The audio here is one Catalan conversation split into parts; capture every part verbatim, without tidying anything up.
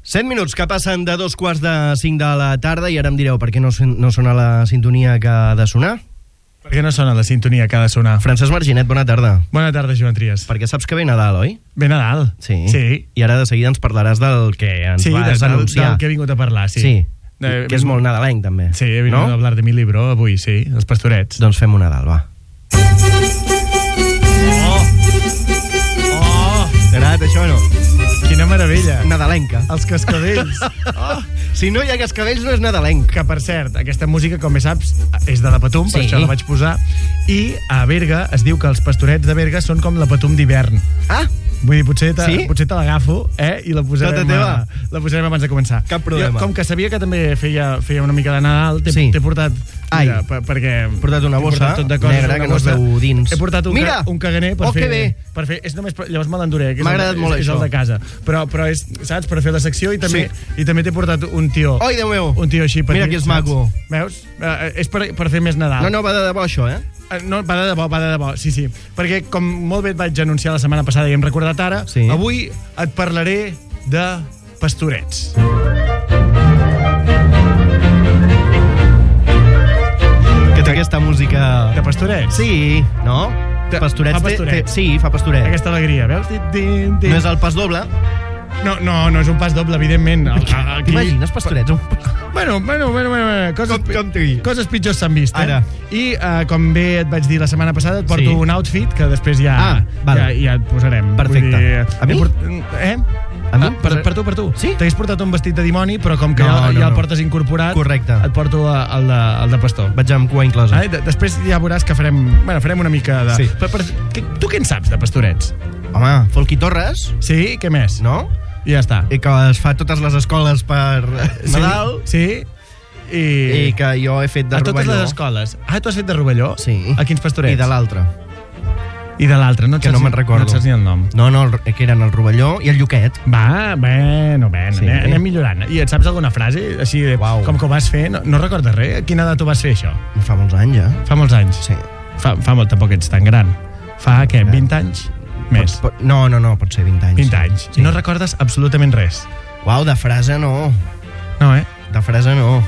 set minuts que passen de dos quarts de cinc de la tarda i ara em direu per què no, no sona la sintonia que ha de sonar? Per què no sona la sintonia que ha de sonar? Francesc Marginet, bona tarda. Bona tarda, Joan Trias. Perquè saps que ve Nadal, oi? Ve Nadal. Sí. Sí. I ara de seguida ens parlaràs del que ens sí, vas del, anunciar. del que he vingut a parlar, sí. Sí, de, que és molt nadalenc, també. Sí, he vingut no? a hablar de mi libro avui, sí, els pastorets. Doncs fem un Nadal, va. Oh! Oh! T'ha agradat això o no? Quina meravella. Nadalenca. Els cascavells. Oh! Si no hi ha cascavells no és nadalenc. Que, per cert, aquesta música, com bé saps, és de la Patum, per Sí. això la vaig posar. I a Berga es diu que els pastorets de Berga són com la Patum d'hivern. Ah, Vull dir, potser te, Sí? potser te l'agafo, eh? I la posarem, Tota teva. a, la posarem abans de començar. Cap problema. Jo, com que sabia que també feia, feia una mica de Nadal, t'he Sí. t'he portat... Ai. Mira, per, perquè... He portat una t'he bossa portat tot de coses, negra una que no es bossa. veu dins. He portat un, Mira! ca, un caganer per Oh, fer... que bé! Per fer és només, llavors me l'enduré. que és M'ha el de- agradat molt és, és això. el de casa. Però, però és, saps, per fer la secció i també, Sí. i també t'he portat un tió. Oi, Déu meu! Un tió així petit. Mira que és saps? maco. Veus? Uh, és per, per fer més Nadal. No, no, va de debò això, eh? Eh, No, va de debò, va de debò, sí, sí. Perquè, com molt bé et vaig anunciar la setmana passada i hem recordat ara, Sí. avui et parlaré de pastorets. Que té aquesta música... De pastorets? Sí, no? De- Pastorets fa té- pastorets. té- Sí, fa pastoret. Aquesta alegria, veus? Din, din, din. No és el pas doble? No, no, no és un pas doble, evidentment. El, aquí... T'imagines pastorets? Un... Bueno, bueno, bueno, bueno coses, Com- com t'ho dic? coses pitjors s'han vist, eh? Ara. I, uh, com bé et vaig dir la setmana passada, et porto Sí. un outfit que després ja, Ah, val. ja, ja et posarem. Perfecte. Vull dir, A mi? he Port... Eh? A mi? Ah, per, per tu, per tu. Sí? T'hagués portat un vestit de dimoni, però com que No, ja, no, ja el no. portes incorporat, Correcte. et porto a- el de, el de pastor. Vaig amb cua inclosa. Eh? De- Després ja veuràs que farem, bueno, farem una mica de... Sí. Per, per, que, tu què en saps de pastorets? Home, Folqui Torres, Sí? Què més? no? I ja està. I que es fa a totes les escoles per Nadal. Sí. sí. I, I que jo he fet de a totes rovelló. les escoles. Ah, tu has fet de rovelló? Sí. A quins pastorets? I de l'altre. I de l'altre, no et Que saps no ni- me'n recordo. No et saps ni el nom. No, no, el- que eren el rovelló i el lluquet. Va, bueno, bueno, Sí. sí. anem, anem millorant. I et saps alguna frase? Així, de, Uau. com que ho vas fer, no, no recordes res? A quina edat ho vas fer, això? Fa molts anys, eh? Fa molts anys. Sí. Fa, fa molt, tampoc ets tan gran. Fa, què, vint anys? Més. Pot, pot, no, no, no, pot ser vint anys. vint anys. Sí. I no recordes absolutament res. Uau, de frase no. No, eh? De frase no.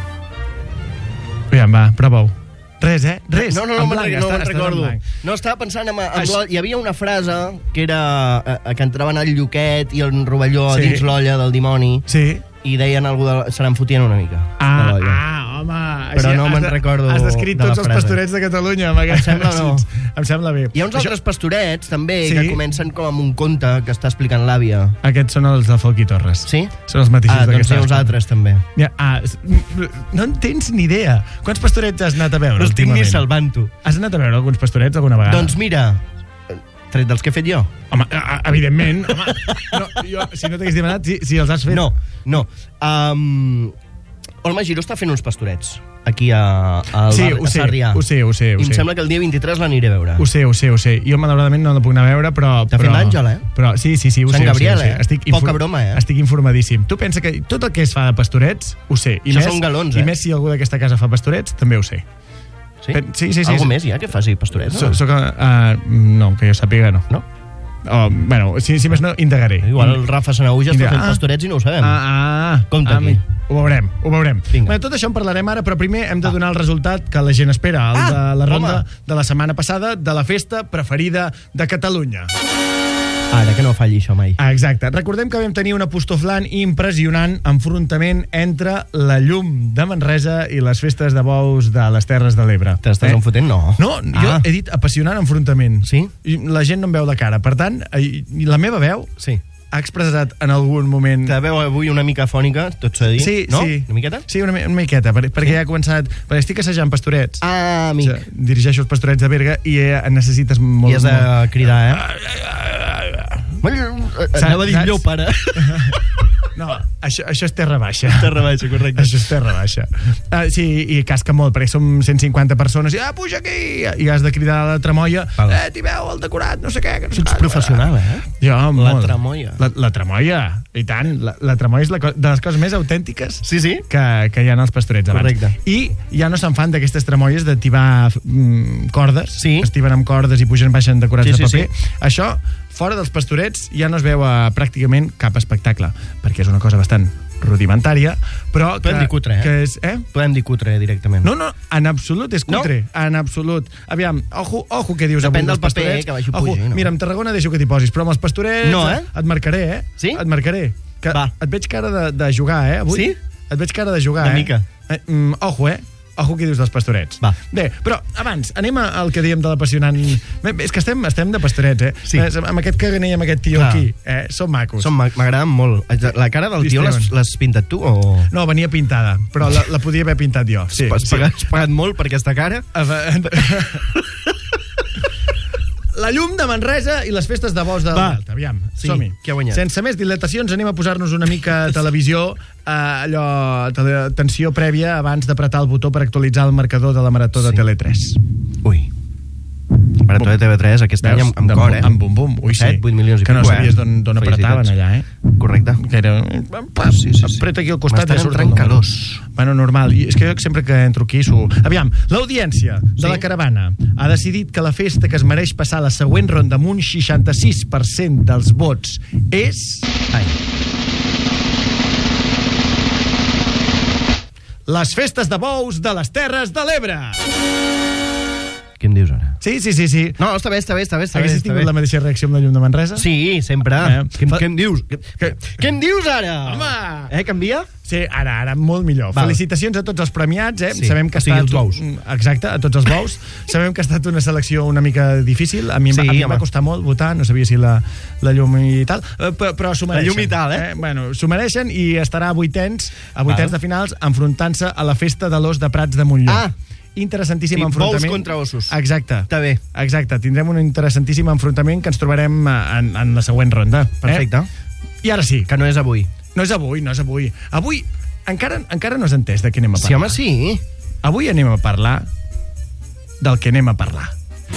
Aviam, va, prova-ho. Res, eh? Res. No, no, no, En me'n blanc, re- no està- me'n estàs en recordo. blanc. No, estava pensant en... en Això- l'ol- hi havia una frase que era eh, que entraven el lluquet i el rovelló Sí. dins l'olla del dimoni Sí. i deien algú de... se n'en fotien una mica, de Ah, l'olla. ah, home. Però així no has me'n de- recordo Has descrit de la tots els frase. pastorets de Catalunya. Amb Em sembla o no? Em sembla bé. Hi ha uns Això- altres pastorets, també, Sí. que comencen com amb un conte que està explicant l'àvia. Aquests són els de Folqui Torres. Sí? Són els mateixos Ah, doncs d'aquesta hi ha uns escola. altres, també. Ja, ah, s- no en tens ni idea. Quants pastorets has anat a veure No estic ni últimament? salvant-ho. Has anat a veure alguns pastorets alguna vegada? Doncs mira, tret dels que he fet jo. Home, a- a- evidentment. Home, no, jo, si no t'hagués demanat, si, si els has fet... No, no. Um, Olma Giró està fent uns pastorets aquí a, a, sí, bar, ho a sé, Sarrià. ho sé, ho sé, ho I em sé. sembla que el dia vint-i-tres l'aniré a veure. Ho sé, ho sé, ho sé. Jo, malauradament, no la puc anar a veure, però... T'ha fet però- l'Àngel, eh? Però, sí, sí, sí, ho Sant sé. Gabriel, ho sé, ho sé. eh? Estic Poca broma, eh? Estic informadíssim. Tu pensa que tot el que es fa de pastorets, ho sé. I Això més, són galons, I eh? més si algú d'aquesta casa fa pastorets, també ho sé. Sí? Pen- sí, sí, sí, Algú sí. més hi ha que faci pastorets? So, No? soc, uh, no, que jo sàpiga, no. no? Oh, bueno, si, si més no, indagaré. Igual el Rafa Sanauja està Indaga- fent ah. pastorets i no ho sabem. Ah, ah. Compte ah, aquí. Ho veurem, ho veurem. Vinga. Bueno, tot això en parlarem ara, però primer hem de donar el resultat que la gent espera, el Ah, de la ronda home. de la setmana passada de la festa preferida de Catalunya. Ara, que no falli això mai. Ah, exacte. Recordem que vam tenir un apostoflant i impressionant enfrontament entre la llum de Manresa i les festes de bous de les Terres de l'Ebre. T'estàs enfotent? No. No, jo Ah. he dit apassionant enfrontament. Sí? I la gent no em veu la cara. Per tant, eh, la meva veu Sí. ha expressat en algun moment... Te veu avui una mica fònica, tot s'ha de dir, Sí, no? sí. Una miqueta? Sí, una, mi- una miqueta, per, perquè Sí? ja ha començat... Perquè estic assajant pastorets. Ah, O amic. sigui, dirigeixo els pastorets de Berga i eh, necessites molt... I has de molt... cridar, eh? Saps- Anava a dir saps? llop, ara. No, això, això és terra baixa. Terra baixa, correcte. Això és terra baixa. Uh, sí, i casca molt, perquè som cent cinquanta persones i, ah, puja aquí! I has de cridar a la tramoia, Val. eh, t'hi veu el decorat, no sé què, que no sé Ets què. professional, eh? Jo, La molt. tramoia. La, la tramoia, i tant. La, la tramoia és la, co- de les coses més autèntiques Sí, sí. que, que hi ha als pastorets abans. Correcte. I ja no se'n fan d'aquestes tramoies de tibar mm, cordes, Sí. es tiben amb cordes i pugen, baixen decorats Sí, de sí, paper. Això, fora dels pastorets, ja no es veu a pràcticament cap espectacle, perquè és una cosa bastant rudimentària, però que, Podem dir cutre, eh? que és... Eh? Podem dir cutre directament. No, no, en absolut és cutre, no? En absolut. Aviam, ojo, ojo què dius Depèn avui del dels paper, pastorets. que baixi Ojo, pugi, no? mira, amb Tarragona deixo que t'hi posis, però amb els pastorets No, eh? et marcaré, eh? Sí? Et marcaré. Que Va. Et veig cara de, de jugar, eh, avui? Sí? Et veig cara de jugar, Una eh? mica. Eh, mm, ojo, eh? Ojo què dius dels pastorets. Va. Bé, però abans, anem al que dèiem de l'apassionant... Bé, és que estem, estem de pastorets, eh? Sí. Eh, Amb aquest caganer i amb aquest tio Clar. aquí, eh? Són macos. Són, m'agraden molt. La cara del tio l'has l'has pintat tu o...? No, venia pintada, però la, la podia haver pintat jo. Sí, Has sí. pagat, has pagat molt per aquesta cara? La llum de Manresa i les festes de bous del Va. Delta. Aviam, Sí, som-hi. qui ha guanyat? Sense més dilatacions, anem a posar-nos una mica a televisió, eh, allò, tele, tensió prèvia abans d'apretar el botó per actualitzar el marcador de la Marató de Sí. Tele tres. Ui. Marató de T V tres aquest any amb, amb De- cor, eh? Amb bum-bum. Ui, sí. set, vuit milions i que no pico, sabies eh? d'on d'on apretaven Felicitats. allà, eh? Correcte. Que era... Pa, Sí, sí, sí. Apreta aquí al costat M'estan i surt el entrant número. calors. Bueno, normal. I és que jo sempre que entro aquí s'ho... Aviam, l'audiència de Sí? la caravana ha decidit que la festa que es mereix passar la següent ronda amb un seixanta-sis per cent dels vots és... Ai. Les festes de bous de les Terres de l'Ebre. Què em dius ara? Sí, sí, sí, sí. No, està bé, està bé, està bé. Està bé, Haguessis està tingut bé. la mateixa reacció amb la llum de Manresa? Sí, sempre. Eh, Què, em- fa- què em dius? Què, Que- què em dius ara? Home! Eh, canvia? Sí, ara, ara, molt millor. Val. Felicitacions a tots els premiats, eh? Sí, Sabem que o sigui, ha els estat... bous. Exacte, a tots els bous. Sabem que ha estat una selecció una mica difícil. A mi, Sí, sí, a mi em home. va costar molt votar, no sabia si la, la llum i tal, eh, però, però s'ho mereixen. llum i tal, eh? Bueno, s'ho mereixen i estarà a vuitens, a vuitens Val. de finals, enfrontant-se a la festa de l'os de Prats de Montllor. Ah! Interessantíssim Sí, enfrontament. bous contra ossos. Exacte. Està bé. Exacte, tindrem un interessantíssim enfrontament que ens trobarem eh, en, en la següent ronda. Perfecte. Eh? I ara sí, Que no és avui. no és avui, no és avui. Avui encara, encara no has entès de què anem a parlar. Sí, home, sí. Avui anem a parlar del que anem a parlar.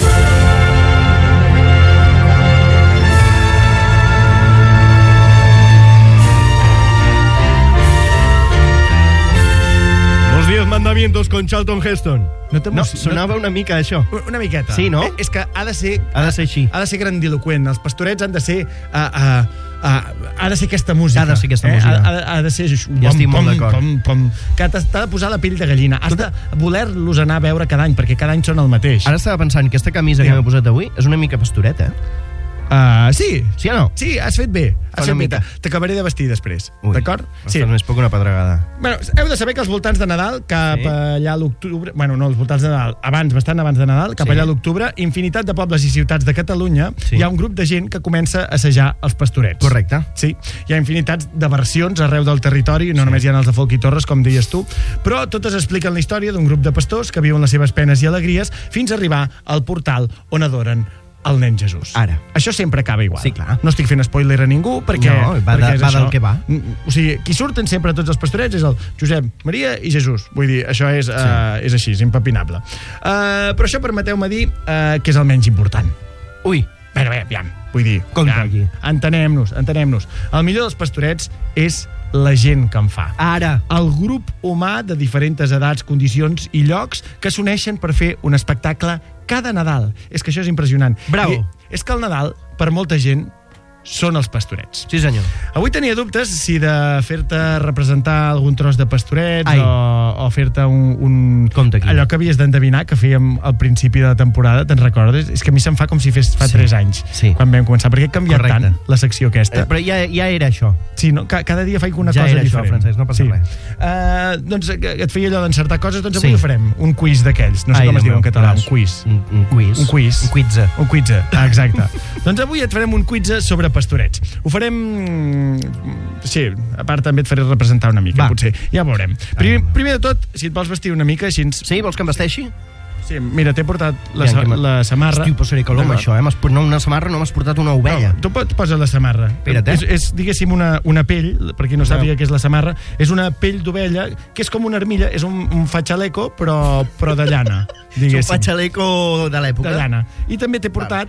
Los diez mandamientos con Charlton Heston. No t'emo- No, sonava una mica això. Una miqueta. Sí, no? Eh, és que ha de ser... Ha de ser així. Ha de ser grandiloquent. Els pastorets han de ser... Uh, uh, uh, ha de ser aquesta música. Ha de ser aquesta eh? música. Ha, ha, ha de ser... Ja estic molt d'acord. Pom, pom, que t'ha t'ha de posar la pell de gallina. Has de voler-los anar a veure cada any, perquè cada any són el mateix. Ara estava pensant que aquesta camisa que Digue'm. m'he posat avui és una mica pastoreta, eh? Uh, sí. Sí o no? Sí, has fet bé. Has Fa una fet bé. mica. T'acabaré de vestir després. Ui, D'acord? Sí. Més poc una pedregada. Bueno, heu de saber que als voltants de Nadal, cap Sí. allà a l'octubre... Bueno, no, als voltants de Nadal, abans, bastant abans de Nadal, cap Sí. allà a l'octubre, infinitat de pobles i ciutats de Catalunya, Sí. hi ha un grup de gent que comença a assajar els pastorets. Correcte. Sí, hi ha infinitats de versions arreu del territori, no sí. només hi ha els de Folk i Torres, com deies tu, però totes expliquen la història d'un grup de pastors que viuen les seves penes i alegries fins a arribar al portal on adoren el nen Jesús. Ara. Això sempre acaba igual. Sí, clar. No estic fent spoiler a ningú, perquè... No, va de- perquè és va això. del que va. Mm, O sigui, qui surten sempre tots els pastorets és el Josep, Maria i Jesús. Vull dir, això és, sí. uh, és així, és impepinable. Uh, però això permeteu-me dir uh, que és el menys important. Ui, Bé, bé, aviam, vull dir... Compte aviam, aquí. Entenem-nos, entenem-nos. El millor dels pastorets és la gent que en fa. ara. El grup humà de diferents edats, condicions i llocs que s'uneixen per fer un espectacle cada Nadal. És que això és impressionant. Bravo. I és que el Nadal, per molta gent, són els pastorets. Sí, senyor. Avui tenia dubtes si de fer-te representar algun tros de pastorets Ai. o, o fer-te un, un... Compte aquí. Allò que havies d'endevinar, que fèiem al principi de la temporada, te'n recordes? És que a mi se'm fa com si fes fa Sí. tres anys, Sí. quan vam començar, perquè he canviat Correcte. tant la secció aquesta. Eh, però ja, ja era això. Sí, no? Ca- cada dia faig una Ja cosa era això, diferent. Francesc, no passa sí. res. Uh, doncs que et feia allò d'encertar coses, doncs avui Sí. ho farem. Un quiz d'aquells. No sé Ai, com es Déu diu en meu, català. carai. Un quiz. Un, un quiz. Un quiz. Un quizze. Un quizze, ah, exacte. Doncs avui et farem un quizze sobre pastorets. Ho farem... Sí, a part també et faré representar una mica, Va. potser. Ja ho veurem. Primer, primer de tot, si et vols vestir una mica, així... ens- Sí, vols que em vesteixi? Sí, mira, t'he portat la, Aviam, sa que m'ha- la samarra. Hosti, però seré calor amb D'acord. això, eh? M'has port- No, una samarra, no m'has portat una ovella. No, tu pot, posa la samarra. Espera't, eh? És, és, diguéssim, una, una pell, per qui no sàpiga què és la samarra, és una pell d'ovella, que és com una armilla, és un, un fatxaleco, però, però de llana, És un diguéssim. patxaleco de l'època. De llana. I també t'he portat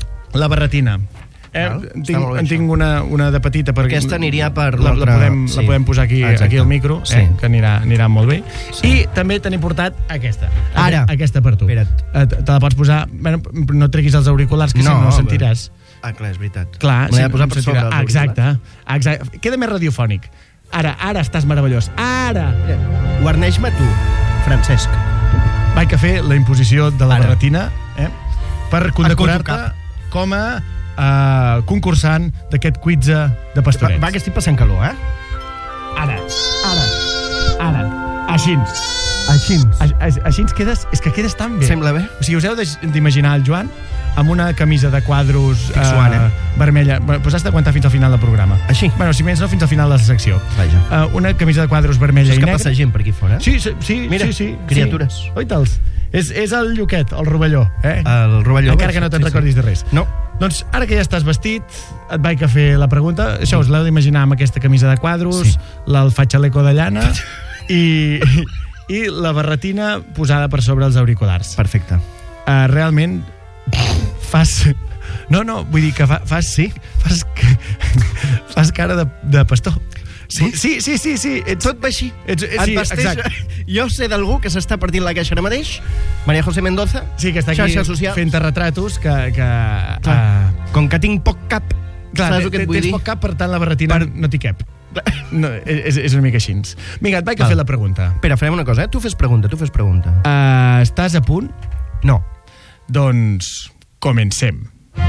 la barretina. Eh, Val, en està tinc, molt bé, en això. tinc una, una de petita. Per... Aquesta aniria per la, la, l'altra- podem, sí. la podem posar aquí, Exacte. aquí al micro, Sí. eh, que anirà, anirà molt bé. Sí. I també te n'he portat aquesta. Ara. Aquesta per tu. Espera't. Eh, Te la pots posar... Bueno, no treguis els auriculars, que no, si no però- sentiràs. Ah, clar, és veritat. Clar, Me l'he de no posar per sentirà. sobre. dels Exacte, exacte. Queda més radiofònic. Ara, ara estàs meravellós. Ara! Guarneix-me tu, Francesc. Vaig a fer la imposició de la Ara. barretina, eh? Per condecorar-te cap. com a uh, concursant d'aquest quizze de pastorets. Va, va, que estic passant calor, eh? Ara, ara, ara. Així. Així. Així, així ens quedes... És que quedes tan bé. Sembla bé. O sigui, us heu de- d'imaginar el Joan amb una camisa de quadros Estic suant, eh? vermella. Bueno, doncs has d'aguantar fins al final del programa. Així? Bueno, si menys no, fins al final de la secció. Vaja. Uh, una camisa de quadros vermella Això és i que negra. passa gent per aquí fora. Sí, sí, sí. Mira, sí, sí, criatures. Sí. Oita'ls. És, és el Lluquet, el rovelló. Eh? El rovelló. Encara que no te'n Sí, sí. recordis de res. No. Doncs ara que ja estàs vestit, et vaig a fer la pregunta. Això us l'heu d'imaginar amb aquesta camisa de quadros, Sí. l'alfatxaleco de llana i, i la barretina posada per sobre els auriculars. Perfecte. Uh, realment fas... No, no, vull dir que fa, fas... Sí, fas, fas cara de, de pastor. Sí, sí, sí, sí, sí. Ets, Tot va així. ets, Et sí, vesteix... exacte. Jo sé d'algú que s'està partint la caixa ara mateix, Maria José Mendoza, Sí, que està aquí xarxes socials. fent retratos que... que Clar. uh, Com que tinc poc cap, clar, saps el que et vull tens dir? poc cap, per tant la barretina Per- no t'hi cap. No, és, és una mica així. Vinga, et vaig a Val. fer la pregunta. Espera, farem una cosa, eh? Tu fes pregunta, tu fes pregunta. Uh, estàs a punt? No. Doncs comencem.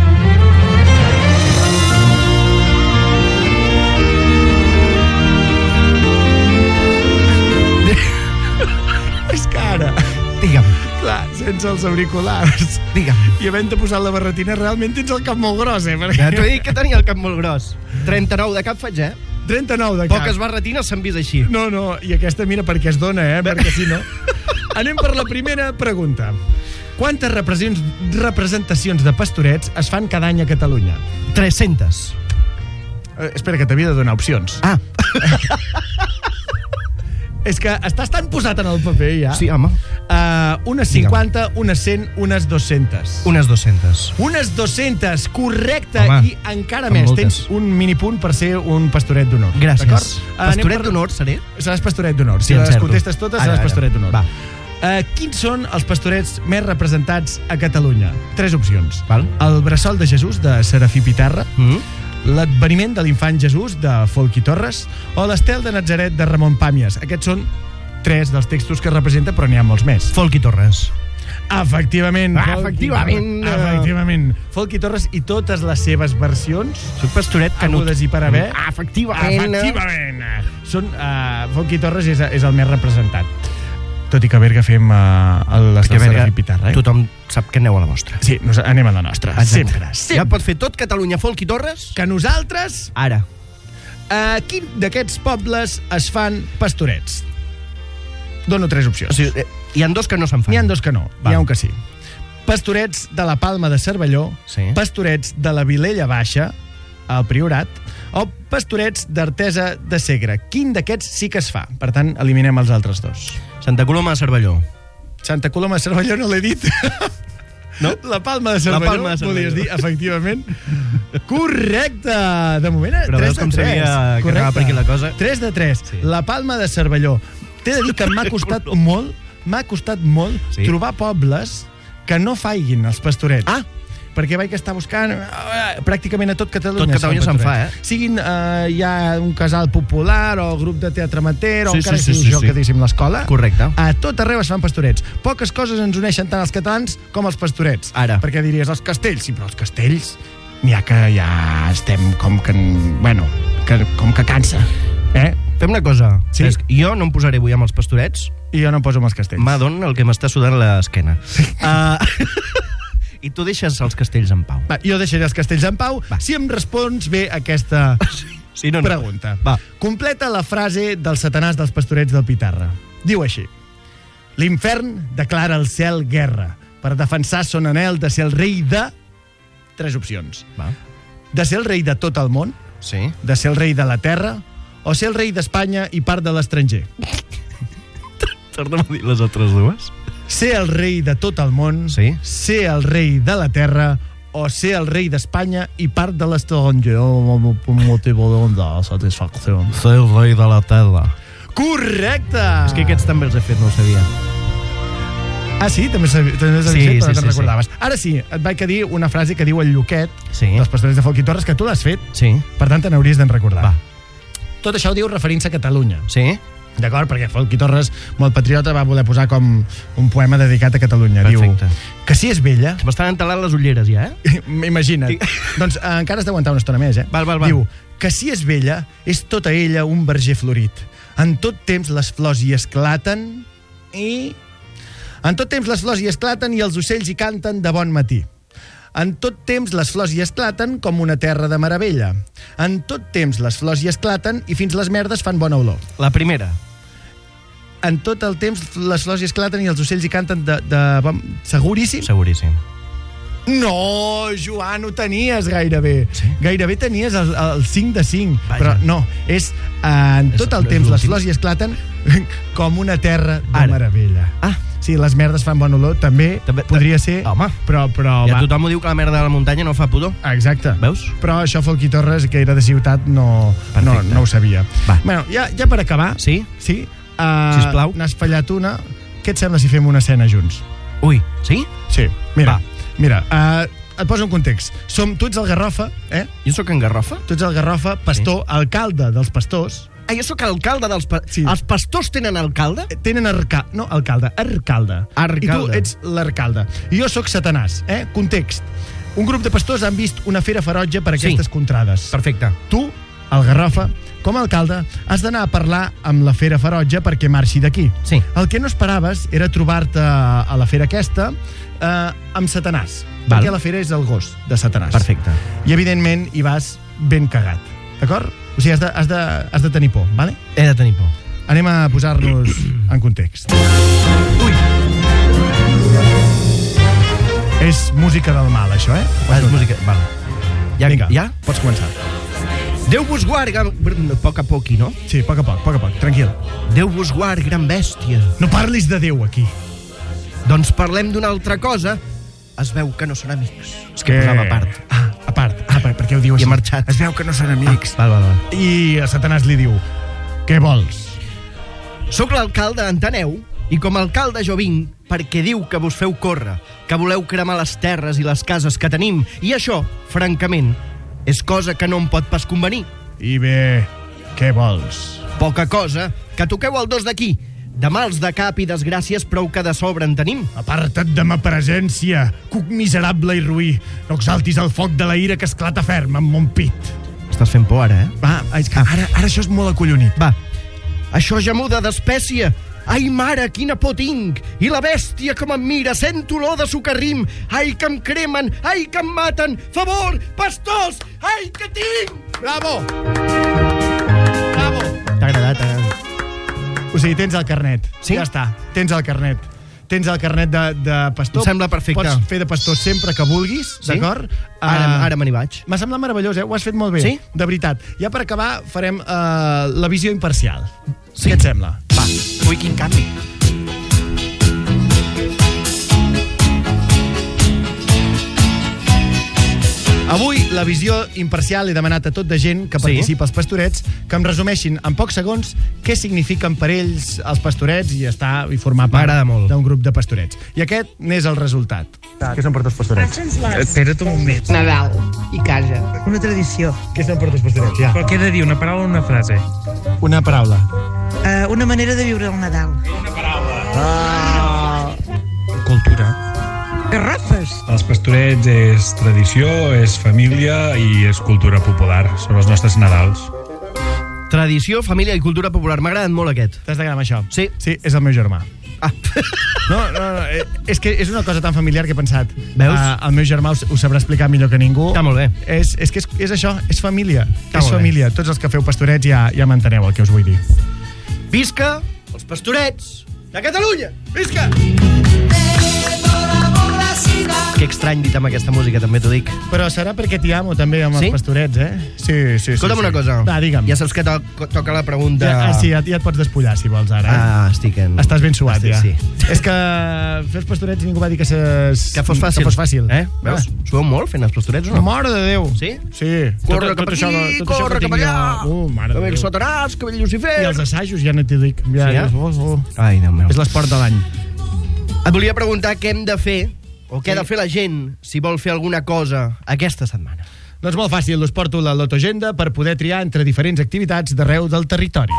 És que ara, Digue'm, clar, sense els auriculars digue'm. i havent-te posat la barretina, realment tens el cap molt gros, eh? Perquè... Ja t'ho he dit que tenia el cap molt gros. trenta-nou de cap faig, eh? trenta-nou de cap. Poques barretines s'han vist així. No, no, i aquesta mira perquè es dona, eh? Perquè si no... Anem per la primera pregunta. Quantes representacions, representacions de pastorets es fan cada any a Catalunya? tres-centes. Eh, espera, que t'havia de donar opcions. Ah, És que estàs tan posat en el paper, ja. sí, home. Uh, unes cinquanta, unes cent, unes dos-centes. Unes dues-centes. Unes dos-centes, correcte. Home, I encara són més, moltes. tens un minipunt per ser un pastoret d'honor. Gràcies. D'acord? Uh, anem Pastoret per- d'honor seré? Seràs pastoret d'honor. Sí, Si les encerto. contestes totes, Ara, seràs ara. pastoret d'honor. Va. Uh, quins són els pastorets més representats a Catalunya? Tres opcions. Val. El bressol de Jesús, de Serafí Pitarra, Mm? l'adveniment de l'infant Jesús, de Folqui Torres, o l'estel de Natzaret, de Ramon Pàmies. Aquests són tres dels textos que representa, però n'hi ha molts més. Folqui Torres. Efectivament. Ah, Folqui efectivament. Torres. Efectivament. Folqui Torres i totes les seves versions, Soc pastoret canut. hagudes i per haver. Ah, efectivament. Efectivament. Són, uh, Folqui Torres és, és el més representat. Tot i que a Berga fem uh, les Perquè del a veure, Serafí Pitarra. Eh? tothom sap que aneu a la vostra. Sí, nos, anem a la nostra. Sempre. Ja Sempre. pot fer tot Catalunya Folqui Torres? Que nosaltres, Ara. a quin d'aquests pobles es fan pastorets? Dono tres opcions. O sigui, eh, hi ha dos que no se'n fan. N'hi ha dos que no, Va. n'hi ha un que sí. Pastorets de la Palma de Cervelló, Sí. pastorets de la Vilella Baixa, al Priorat, o pastorets d'Artesa de Segre. Quin d'aquests sí que es fa? Per tant, eliminem els altres dos. Santa Coloma de Cervelló. Santa Coloma de Cervelló no l'he dit. No? La Palma de Cervelló, Palma de Cervelló. volies dir, efectivament. Correcte! De moment, Però tres veus com de tres. sabia que anava per aquí la cosa? tres de tres. Sí. La Palma de Cervelló. T'he de dir que m'ha costat molt, m'ha costat molt Sí. trobar pobles que no faiguin els pastorets. Ah! Perquè vaig estar buscant eh, pràcticament a tot Catalunya. Tot Catalunya es fan se'n fa, pastorets. Siguin, eh, hi ha un casal popular o grup de teatre amateur o Sí, encara sí, que sí, sigui sí, això sí. que diguéssim l'escola. Correcte. A tot arreu es fan pastorets. Poques coses ens uneixen tant els catalans com els pastorets. Ara. Perquè diries, els castells, sí, però els castells n'hi ha que ja estem com que... Bueno, que, com que cansa. Eh? Fem una cosa. Sí. És que jo no em posaré avui amb els pastorets. I jo no em poso amb els castells. M'adon el que m'està sudant l'esquena. Uh, I tu deixes els castells en pau. Va, jo deixaré els castells en pau Va. si em respons bé aquesta Sí, no, no. pregunta. Va. Completa la frase del Satanàs dels pastorets del Pitarra. Diu així: l'infern declara al cel guerra per defensar son anhel de ser el rei de... Tres opcions. Va. De ser el rei de tot el món, Sí. de ser el rei de la terra o ser el rei d'Espanya i part de l'estranger. Torna'm a dir les altres dues. Ser el rei de tot el món, Sí. ser el rei de la terra o ser el rei d'Espanya i part de l'estranger. Per motiu de satisfacció. Soy el rei de la terra. Correcte! És que aquests també els he fet, no ho sabia. Ah, sí? També s'ha també s'ha Sí, dit, però sí, no te'n sí, recordaves. Ara sí, et vaig a dir una frase que diu el Lluquet, Sí. dels pastorets de Folqui Torres, que tu l'has fet, Sí. per tant te n'hauries d'en recordar. Va. Tot això ho diu referint-se a Catalunya. Sí? D'acord? Perquè Folchi Torres, molt patriota, va voler posar com un poema dedicat a Catalunya. Perfecte. Diu que si és vella... M'estan entelant les ulleres ja, eh? Imagina't. Doncs eh, encara has d'aguantar una estona més, eh? Val, val, val. Diu que si és vella, és tota ella un verger florit. En tot temps les flors hi esclaten i... En tot temps les flors hi esclaten i els ocells hi canten de bon matí. En tot temps les flors hi esclaten com una terra de meravella. En tot temps les flors hi esclaten i fins les merdes fan bona olor. La primera. En tot el temps les flors hi esclaten i els ocells hi canten de... de bon... Seguríssim? Seguríssim. No, Joan, ho tenies gairebé. Sí? Gairebé tenies el, el cinc de cinc. Vaja. Però no, és en tot el És temps les l'últim. flors hi esclaten com una terra de Ara. meravella. Ah. Sí, les merdes fan bon olor, també, També- podria ser... Home. Però, però Ja va. tothom ho diu que la merda de la muntanya no fa pudor. Exacte. Veus? Però això Folchi Torres, que era de ciutat, no, no, Perfecte. no ho sabia. Va. Bueno, ja, ja per acabar... Sí? Sí? Uh, Sisplau. N'has fallat una. Què et sembla si fem una escena junts? Ui, sí? Sí, mira. Va. Mira, uh, et poso un context. Som, tu ets el Garrofa, eh? Jo sóc en Garrofa? Tu ets el Garrofa, pastor, sí. alcalde dels pastors. Ah, jo sóc alcalde dels... Pa... Sí. Els pastors tenen alcalde? Tenen arca... No, alcalde, arcalde. Arcalde. I tu ets l'arcalde. I jo sóc Satanàs, eh? Context. Un grup de pastors han vist una fera ferotge per aquestes Sí. contrades. Perfecte. Tu, el Garrofa, com a alcalde, has d'anar a parlar amb la fera ferotge perquè marxi d'aquí. Sí. El que no esperaves era trobar-te a la fera aquesta eh, amb Satanàs. Val. Perquè la fera és el gos de Satanàs. Perfecte. I, evidentment, hi vas ben cagat. D'acord? O sigui, has de, has, de, has de tenir por, vale? He de tenir por. Anem a posar-nos en context. Ui. És música del mal, això, eh? Va, és música... Val. Ja, Vinga, ja? pots començar. Déu vos guard, gran... A poc a poc, no? Sí, a poc a poc, a poc a poc, tranquil. Déu vos guard, gran bèstia. No parlis de Déu, aquí. Doncs parlem d'una altra cosa. Es veu que no són amics. És que Què? posava a part. Ah, a part. Ah, per, per què ho diu I així? ha marxat. Es veu que no són amics. Ah, val, val, val. I a Satanàs li diu, què vols? Soc l'alcalde, enteneu? I com a alcalde jo vinc perquè diu que vos feu córrer, que voleu cremar les terres i les cases que tenim. I això, francament, és cosa que no em pot pas convenir. I bé, què vols? Poca cosa, que toqueu el dos d'aquí. De mals de cap i desgràcies prou que de sobre en tenim. Aparta't de ma presència, cuc miserable i ruï. No exaltis el foc de la ira que esclata ferm en mon pit. Estàs fent por ara, eh? Va, és que ara, ara això és molt acollonit. Va, això ja muda d'espècie. Ai, mare, quina por tinc! I la bèstia que me'n mira, sento olor de socarrim. Ai, que em cremen! Ai, que em maten! Favor, pastors! Ai, que tinc! Bravo! Bravo! T'ha agradat, eh? O sigui, tens el carnet. Sí? Ja està, tens el carnet. Tens el carnet de, de pastor. Em sembla perfecte. Pots fer de pastor sempre que vulguis, Sí? d'acord? Ara, Ah, ara me n'hi vaig. M'ha semblat meravellós, eh? Ho has fet molt bé. Sí? De veritat. Ja per acabar farem uh, la visió imparcial. Sí. Què et sembla? Va, ui, quin canvi. Avui, la visió imparcial he demanat a tot de gent que Sí? participa als pastorets que em resumeixin en pocs segons què signifiquen per ells els pastorets i estar i formar part M'agrada molt. d'un grup de pastorets. I aquest n'és el resultat. Què són per tots pastorets? Espera't un moment. Nadal i casa. Una tradició. Què són per tots pastorets? Ja. Però què he de dir? Una paraula o una frase? Una paraula. Uh, una manera de viure el Nadal. Cultura. Garrofes. Els pastorets és tradició, és família i és cultura popular. Són els nostres Nadals. Tradició, família i cultura popular. M'ha agradat molt aquest. T'has d'agradar amb això? Sí. Sí, és el meu germà. Ah. No, no, no, eh, és que és una cosa tan familiar que he pensat. Veus? Uh, el meu germà ho, ho sabrà explicar millor que ningú. Està molt bé. És, és que és, és això, és família. Està és molt bé. família. Tots els que feu pastorets ja, ja m'enteneu el que us vull dir. Visca els pastorets de Catalunya! Visca! Que estrany dit amb aquesta música, també t'ho dic. Però serà perquè t'hi amo també amb Sí? els pastorets, eh? Sí, sí, sí. Escolta'm sí. una cosa. Va, digue'm. Ja saps que to toca la pregunta... Ja, ah, sí, ja, ja et pots despullar, si vols, ara. Eh? Ah, estic en... Estàs ben suat, estic, ja. Sí. És que fer els pastorets ningú va dir que, ses... Que fos fàcil. Que fos fàcil. Eh? Veus? Ah. Sueu molt fent els pastorets o no? Mare de Déu. Sí? Sí. Corre Tot- cap tot això aquí, de- tot això corre que cap tinc allà. jo. Uh, mare que de ve el Déu. Satanàs, que ve el Lucifer... I els assajos, ja no t'hi dic. Ja, Sí, eh? oh, oh. Ai, Déu meu. És l'esport de l'any. Et volia preguntar què hem de fer o què ha de fer la gent si vol fer alguna cosa aquesta setmana. Doncs molt fàcil, us porto la Lotogenda per poder triar entre diferents activitats d'arreu del territori.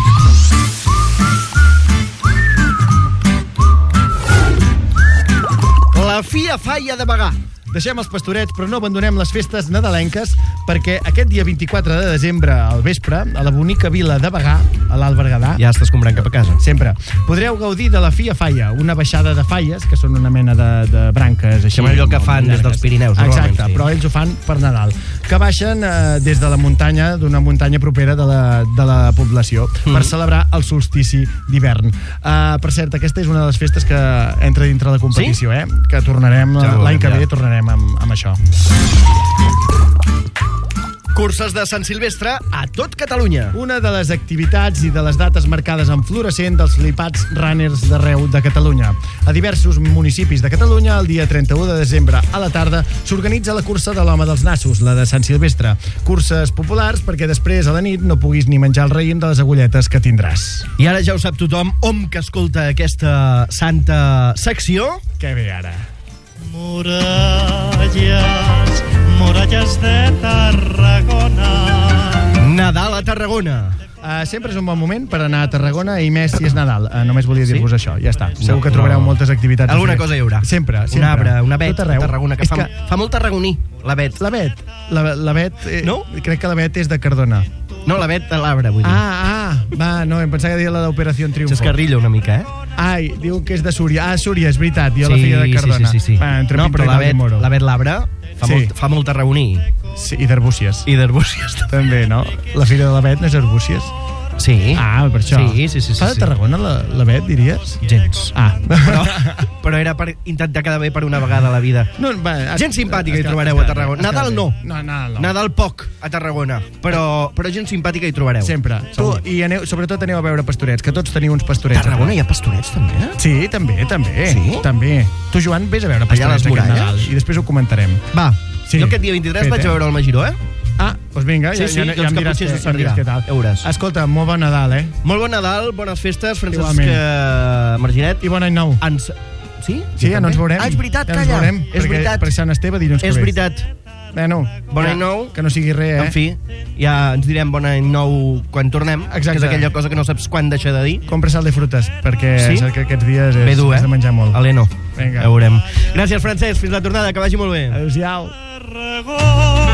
La Fia Falla de Bagà. Deixem els pastorets, però no abandonem les festes nadalenques, perquè aquest dia vint-i-quatre de desembre, al vespre, a la bonica vila de Bagà, a l'Alt Berguedà, Ja estàs comprant cap a casa. sempre, podreu gaudir de la Fia Falla, una baixada de falles, que són una mena de, de branques així. Com allò que molt fan des llargues. dels Pirineus, normalment, Exacte, sí. però ells ho fan per Nadal, que baixen eh, des de la muntanya, d'una muntanya propera de la, de la població, Mm. per celebrar el solstici d'hivern. Uh, per cert, aquesta és una de les festes que entra dintre la competició, eh? Que tornarem, Ja ho l'any que veurem, ve ja. tornarem amb, amb això. Curses de Sant Silvestre a tot Catalunya. Una de les activitats i de les dates marcades en fluorescent dels flipats runners d'arreu de Catalunya. A diversos municipis de Catalunya, el dia trenta-u de desembre a la tarda, s'organitza la cursa de l'home dels nassos, la de Sant Silvestre. Curses populars perquè després a la nit no puguis ni menjar el raïm de les agulletes que tindràs. I ara ja ho sap tothom, hom que escolta aquesta santa secció. Què ve ara? Muralles, muralles de Tarragona. Nadal a Tarragona. Uh, sempre és un bon moment per anar a Tarragona i més si és Nadal. Uh, només volia Sí? dir-vos això, ja està. Segur No, que trobareu no. moltes activitats. a Alguna fer. cosa hi haurà. Sempre, sempre. Un arbre, una Bet Tot arreu. a Tarragona, que És fa, que fa molt tarragoní, la Bet. la Bet, la, la Bet, eh, No? crec que la Bet és de Cardona. No, la Bet de l'arbre, vull dir. Ah, ah, va, no, em pensava que deia la d'Operació Triunfo. S'escarrilla una mica, eh? Ai, diu que és de Súria. Ah, Súria, és veritat, jo la Sí, feia de Cardona. sí, sí, sí, sí. Va, entre No, Pinto però i la Dalt i Bet, Moro. la Bet l'arbre fa, Sí. molt, fa molt tarragoní. Sí, i d'Arbúcies. I d'Arbúcies també. També, no? La Fira de la Bet no és Arbúcies? Sí. Ah, per això. Sí, sí, sí, sí, Fa de sí. Tarragona la, la Bet, diries? Gens. Ah. Però, però era per intentar quedar bé per una vegada a la vida. No, va, Gent simpàtica hi es- trobareu es- a Tarragona. es- es- Nadal no. No, Nadal no. Nadal poc a Tarragona, però, però gent simpàtica hi trobareu. Sempre. Tu, Segur. I aneu, sobretot aneu a veure pastorets, que tots teniu uns pastorets. A Tarragona hi ha pastorets, també? eh? Sí, també, també. Sí? També. Tu, Joan, vés a veure Allà a les pastorets aquest muralles? Nadal i després ho comentarem. Va, Sí. jo aquest dia vint-i-tres Fet, vaig eh? a veure el Magiró, eh? Ah, doncs vinga, Sí, ja, sí, ja, doncs ja em que diràs potser què, ens ja em diràs servirà. què tal. Veuràs. Escolta, molt bon Nadal, eh? Molt bon Nadal, bones festes, Francesc Igualment. eh, Marginet. I bon any nou. Ens... Sí? Sí, ja no ens veurem. Ah, és veritat, ja calla. ens veurem, és perquè veritat. Per Sant Esteve dilluns que És ve. veritat. Bueno, Bon ja, any nou. Que no sigui res, eh? En fi, ja ens direm bon any nou quan tornem, Exacte. que és aquella cosa que no saps quan deixar de dir. Compra sal de frutes, perquè Sí? saps que aquests dies és, Bé dur, eh? és de menjar molt. Heleno. Vinga. Ja veurem. Gràcies, Francesc. Fins la tornada. Que vagi molt bé. Adéu-siau. Tarragona.